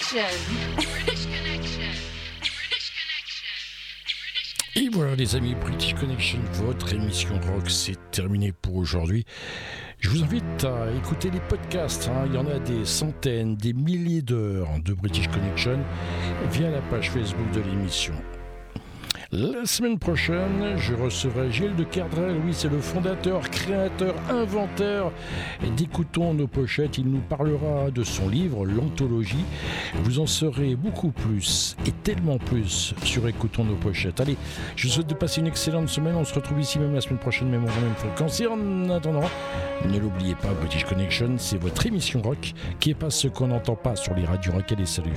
Et voilà les amis, British Connection, votre émission rock, c'est terminé pour aujourd'hui. Je vous invite à écouter les podcasts, il y en a des centaines, des milliers d'heures de British Connection via la page Facebook de l'émission. La semaine prochaine, je recevrai Gilles de Kerdrel. Oui, c'est le fondateur, créateur, inventeur d'Écoutons nos pochettes. Il nous parlera de son livre, l'anthologie. Vous en saurez beaucoup plus et tellement plus sur Écoutons nos pochettes. Allez, je vous souhaite de passer une excellente semaine. On se retrouve ici même la semaine prochaine, même en même fréquence. Et en attendant, ne l'oubliez pas, British Connection, c'est votre émission rock qui est pas ce qu'on n'entend pas sur les radios rock. Allez, salut.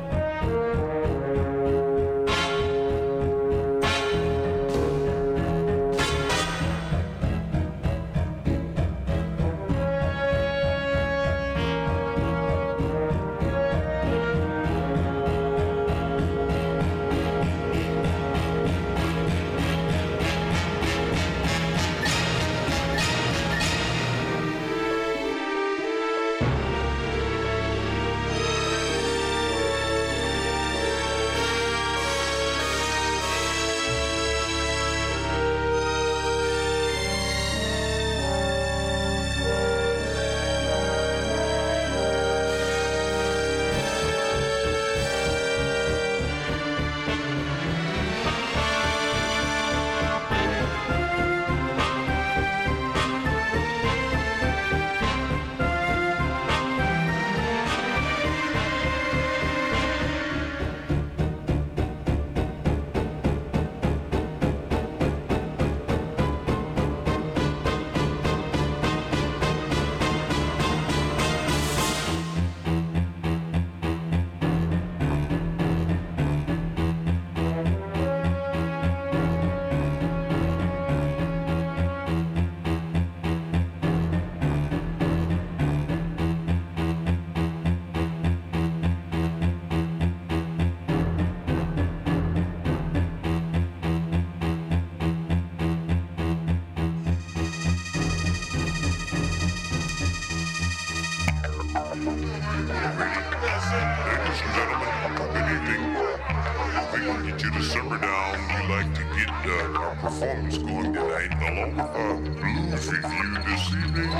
Performance going tonight along with our blues review this evening.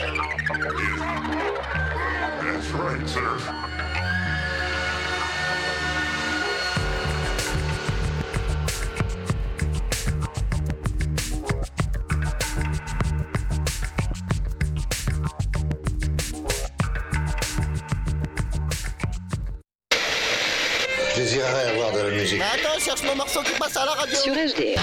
Yeah. That's right, sir. Je désirerais avoir de la musique. Mais attends, cherche mon morceau qui passe à la radio. Sur HDR.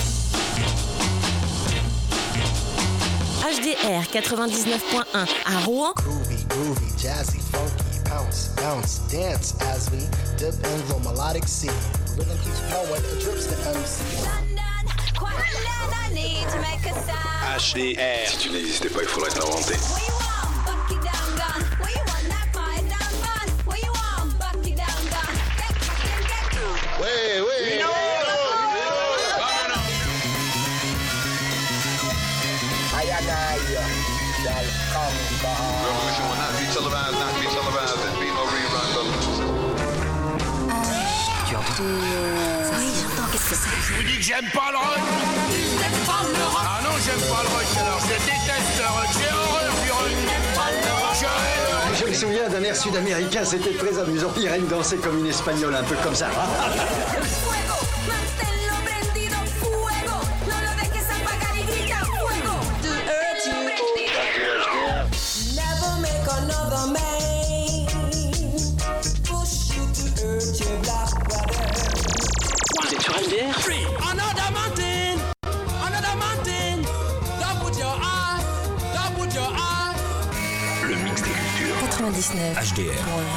HDR 99.1 à Rouen. Groovy, jazzy, funky, bounce, bounce, dance as we dip in the melodic sea. Rhythm keeps flowing, it drips the MC. HDR. Si tu n'existais pas, il faudrait te l'inventer. Ouais, ouais. Tu entends? Oui, j'entends. Qu'est-ce que c'est? Je vous dis que j'aime pas le rock. Ah non, j'aime pas le rock. Alors je déteste le rock. J'ai horreur du rock. Je me souviens d'un air sud-américain, c'était très amusant. Irène dansait comme une espagnole, un peu comme ça. Vous êtes sur HDR? Another mountain, don't put your eye. Le mix des cultures. 99. HDR.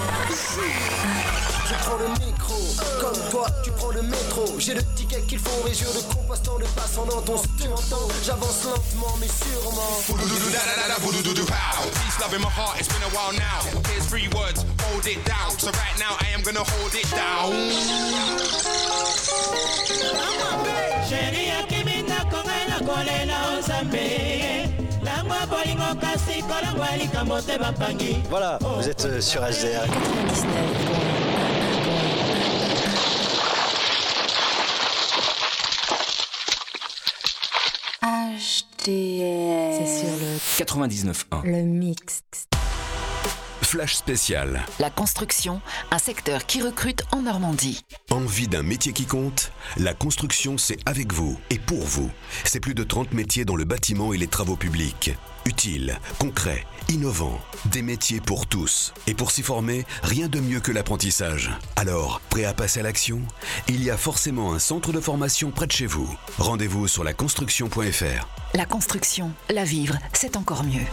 Je prends le micro, comme toi tu prends le métro. J'ai le ticket qu'il faut et je le composte en le passant dans ton studio. J'avance lentement mais sûrement. Peace, love in my heart, it's been a while now. Here's 3 words, hold it down. So right now I am gonna hold it down. Sheria kiminda kongela kolela osambe. Langwa bolingo kasi kolangwa likambo te bapangi. Voilà, vous êtes sur HDR. 99. HDR. C'est sur le 99.1. Le mix. Flash spécial. La construction, un secteur qui recrute en Normandie. Envie d'un métier qui compte ? La construction, c'est avec vous et pour vous. C'est plus de 30 métiers dans le bâtiment et les travaux publics. Utiles, concrets, innovants. Des métiers pour tous. Et pour s'y former, rien de mieux que l'apprentissage. Alors, prêt à passer à l'action ? Il y a forcément un centre de formation près de chez vous. Rendez-vous sur laconstruction.fr. La construction, la vivre, c'est encore mieux.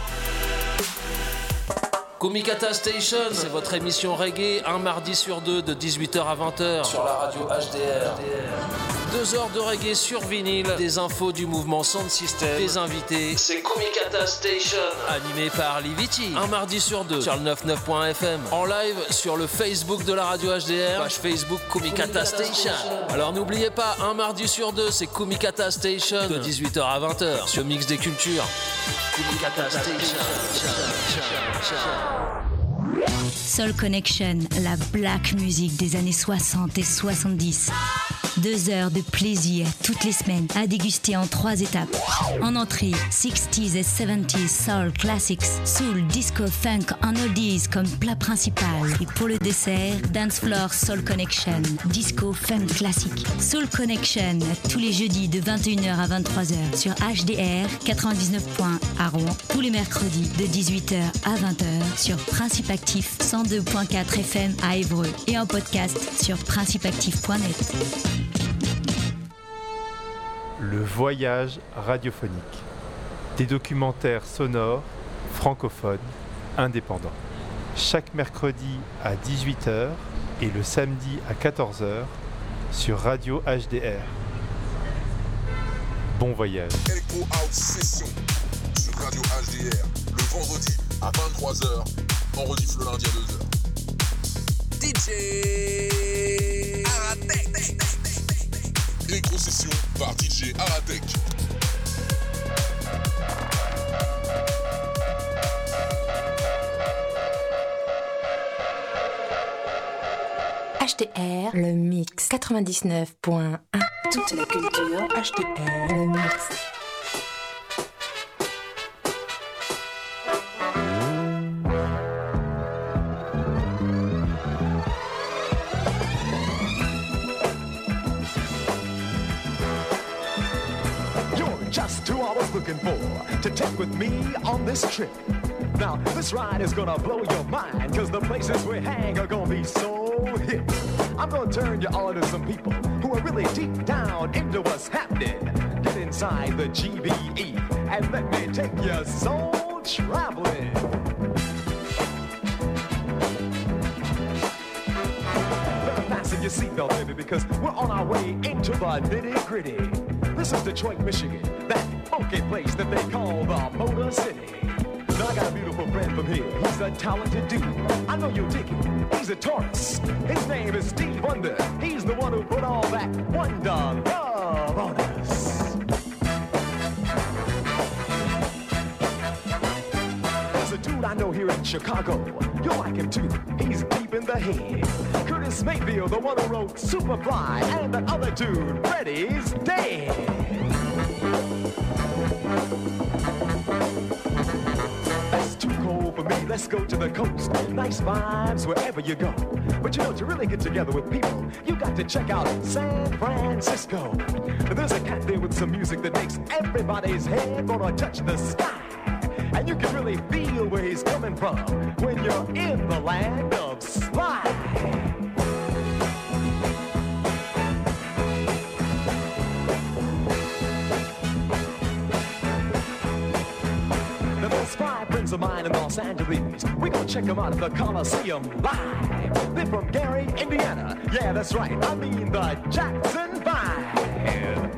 Kumikata Station, c'est votre émission reggae, un mardi sur deux de 18h à 20h sur la radio HDR. 2 heures de reggae sur vinyle, des infos du mouvement Sound System, des invités. C'est Kumikata Station, animé par Liviti. Un mardi sur deux sur le 99.fm. En live sur le Facebook de la radio HDR, page Facebook Kumikata Station. Alors n'oubliez pas, un mardi sur deux, c'est Kumikata Station de 18h à 20h sur Mix des Cultures. Kumikata Station. Soul Connection, la black music des années 60 et 70. 2 heures de plaisir toutes les semaines à déguster en 3 étapes. En entrée, 60s et 70s soul classics, soul, disco, funk en oldies comme plat principal. Et pour le dessert, Dance Floor Soul Connection, disco, funk classique. Soul Connection, tous les jeudis de 21h à 23h sur HDR 99.1 à Rouen. Tous les mercredis de 18h à 20h sur Principe Actif 102.4 FM à Évreux et en podcast sur principeactif.net. Le voyage radiophonique. Des documentaires sonores, francophones, indépendants. Chaque mercredi à 18h et le samedi à 14h sur Radio HDR. Bon voyage. Echo House Session sur Radio HDR le vendredi à 23h, en rediff le lundi à 2h. DJ Aratek. Électro-session par DJ Aratek. HDR, le mix 99.1. Toute la culture HDR, le mix. Looking for to take with me on this trip. Now this ride is gonna blow your mind, cause the places we hang are gonna be so hip. I'm gonna turn you all into some people who are really deep down into what's happening. Get inside the GBE and let me take your soul traveling. Better fasten your seatbelt, baby, because we're on our way into the nitty-gritty. This is Detroit, Michigan, that funky place that they call the Motor City. Now I got a beautiful friend from here. He's a talented dude. I know you'll dig him. He's a Taurus. His name is Steve Wonder. He's the one who put all that wonder love on us. There's a dude I know here in Chicago. You'll like him too. He's deep in the head. Curtis Mayfield, the one who wrote Superfly, and that other dude, Freddie's dead. That's too cold for me. Let's go to the coast. Nice vibes wherever you go. But you know, to really get together with people, you got to check out San Francisco. There's a cat there with some music that makes everybody's head gonna touch the sky. And you can really feel where he's coming from when you're in the land of slide. Friends of mine in Los Angeles, we gonna check them out at the Coliseum live. They're from Gary, Indiana. Yeah, that's right. I mean the Jackson 5.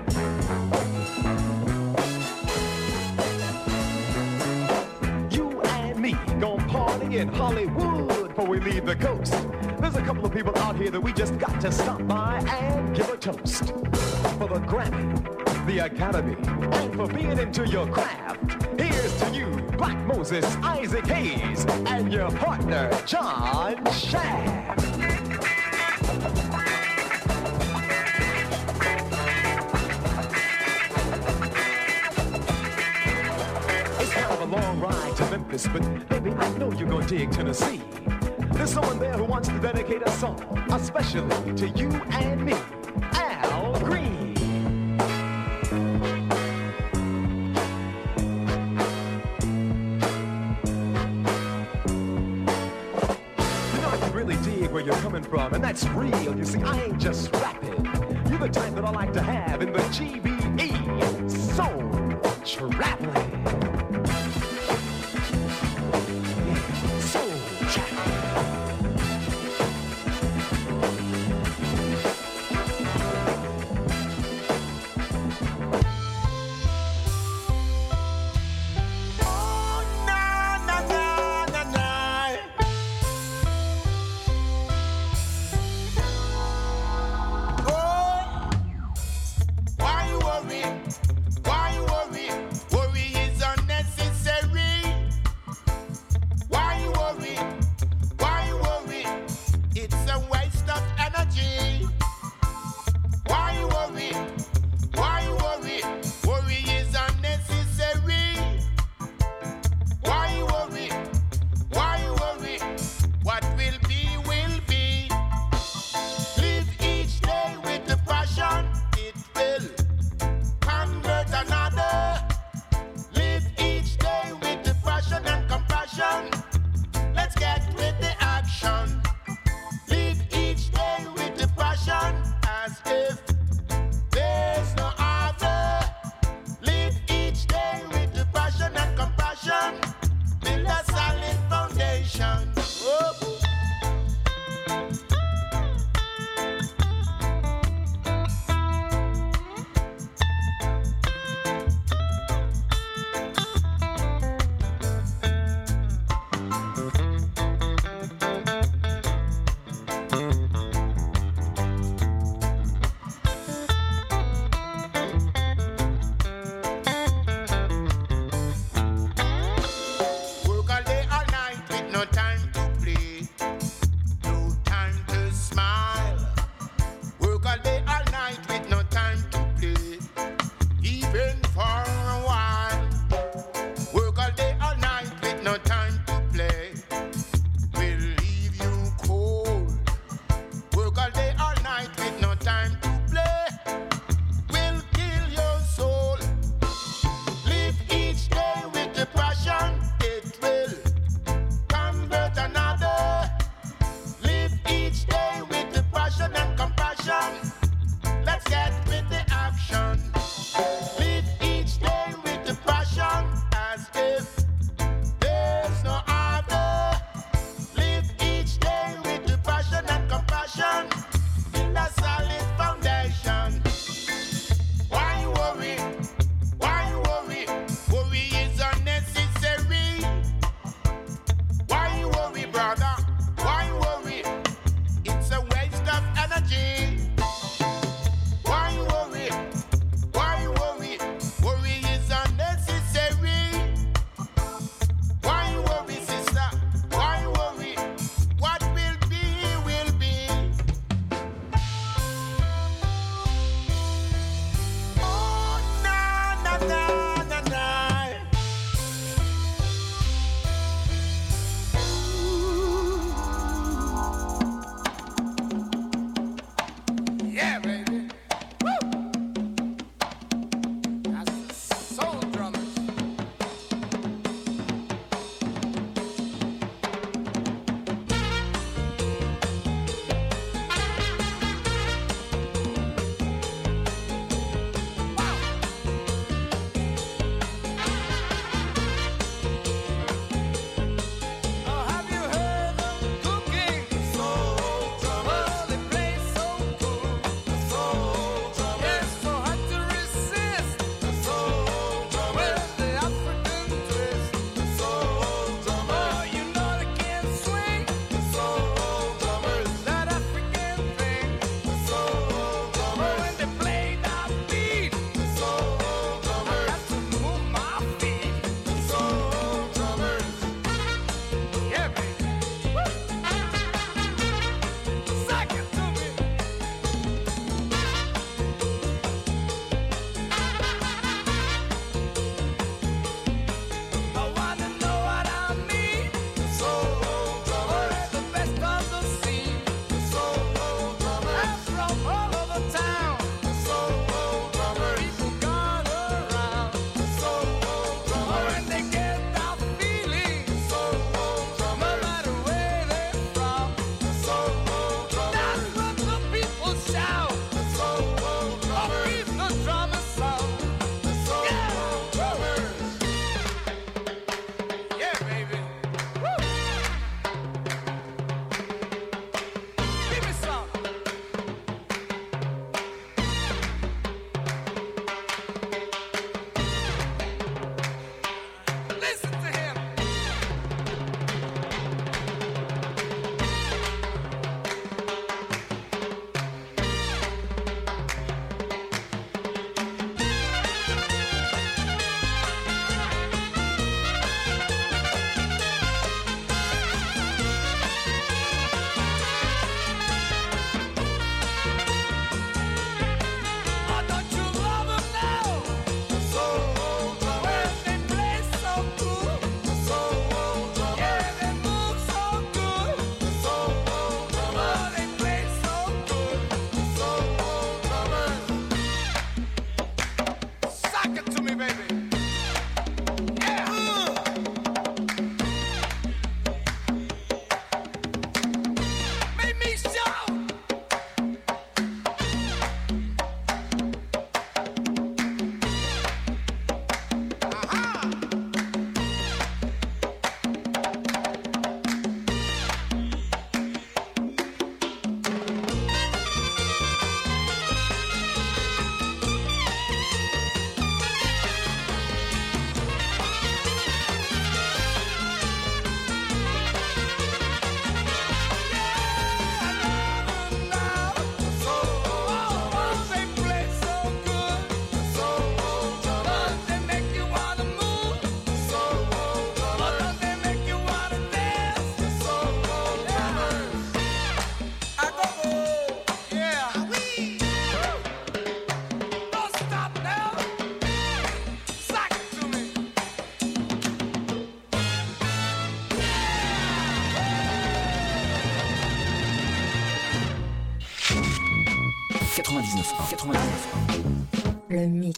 You and me gonna party in Hollywood before we leave the coast. There's a couple of people out here that we just got to stop by and give a toast. For the Grammy, the Academy, and for being into your craft. Here's to you, Black Moses, Isaac Hayes, and your partner, John Shaft. long ride to Memphis, but baby, I know you're gonna dig Tennessee. There's someone there who wants to dedicate a song, especially to you and me, Al Green. Where you're coming from, and that's real. You see, I ain't just rapping. You're the type that I like to have in the GBE. Soul traveling. Yeah, soul traveling. Come Le mix.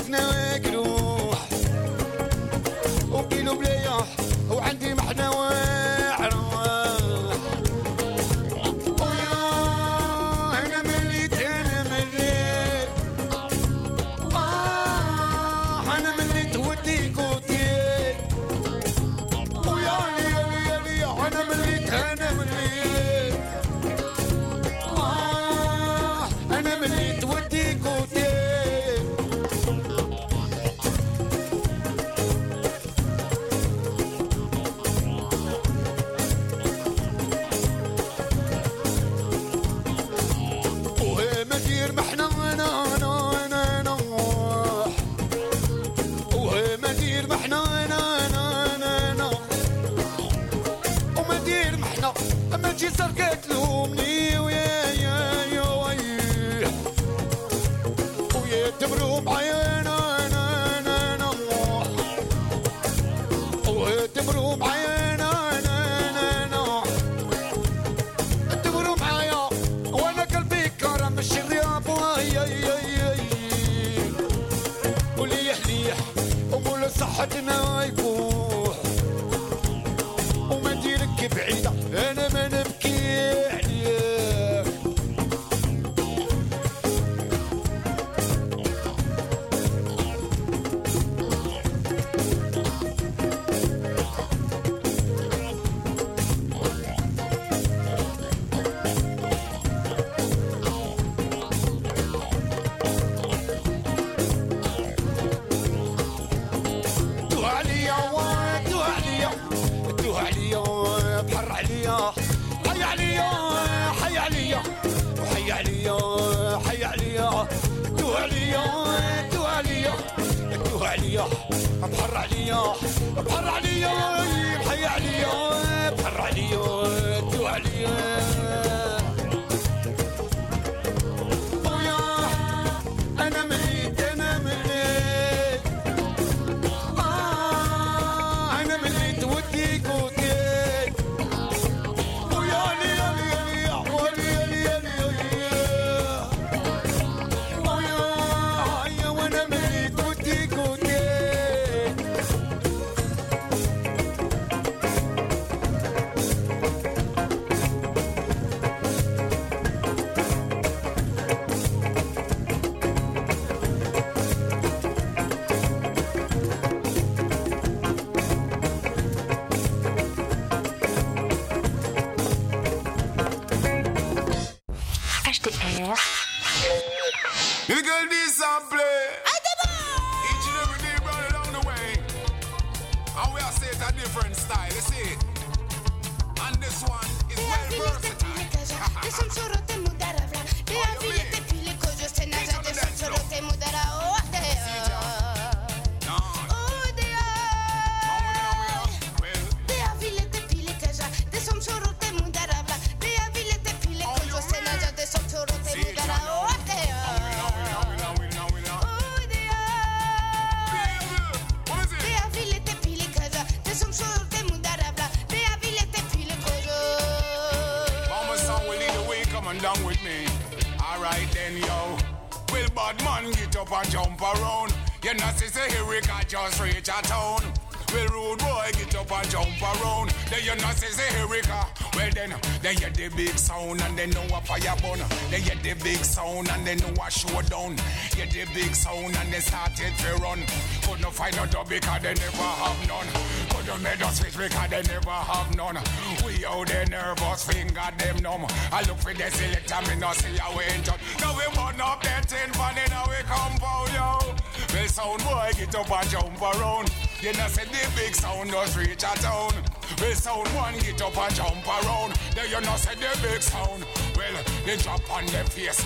بيتنا جروح وكيلو بليح وعندي محنة واعرة ويا أنا مليت أنا مليت أنا مليت وديك وديك ويا لي أنا مليت أنا مليت أنا مليت وديك وديك مدير محنا انا ومدير محنا انا ومدير محنا اما تجي سرقت لومني ويا ويعتبروا معايا انا ويعتبروا معايا انا اعتبروا معايا وانا قلبي كرم الشرياب وليح ليح ومول صحتنا يفوح وما ديرك بعيدة انا ما نبكي عليك بحر عليا بحر عليا حي عليا بحر عليا تو عليا ويا انا مليت انا مليت انا مليت وديك وديك ويا لي ويا وانا مليت وديك وديك HDR. You girl this and play. Each and every day run along the way. And we are set a different style, you see it. And this one is well versatile. Down with me. Alright then, yo. Will bad man get up and jump around? You know, sister Erica just reach a town. Will rude boy get up and jump around? Then you know, sister Erica. Well then, they hear the big sound and they know a fire burn. They hear the big sound and they know a showdown. Hear the big sound and they started to run. Couldn't find a dub because they never have none. Couldn't make us switch because they never have none. We out there nervous, finger them numb. I look for the selector, me no see how we enter. Now we burn up that tin pan in our compound, yo. Well, sound boy, get up and jump around. You know, say the big sound does reach a town. Well, sound one, get up and jump around. Then you know, say the big sound. Well, they drop on their face.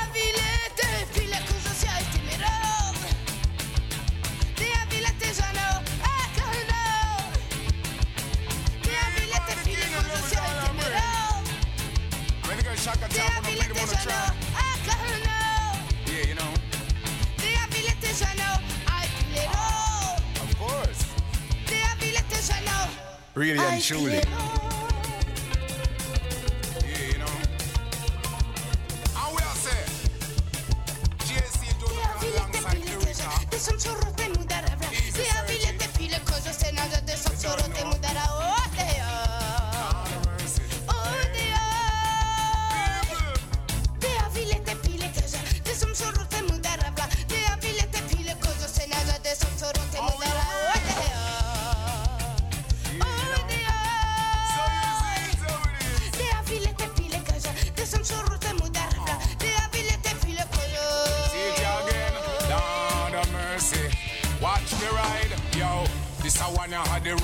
When you go shaka top on the beat, you wanna try? Yeah, you know. Of course. Really and truly. Yeah, you know. And we are say, JC do the alongside Eureka. Watch me ride, yo. This a one I had the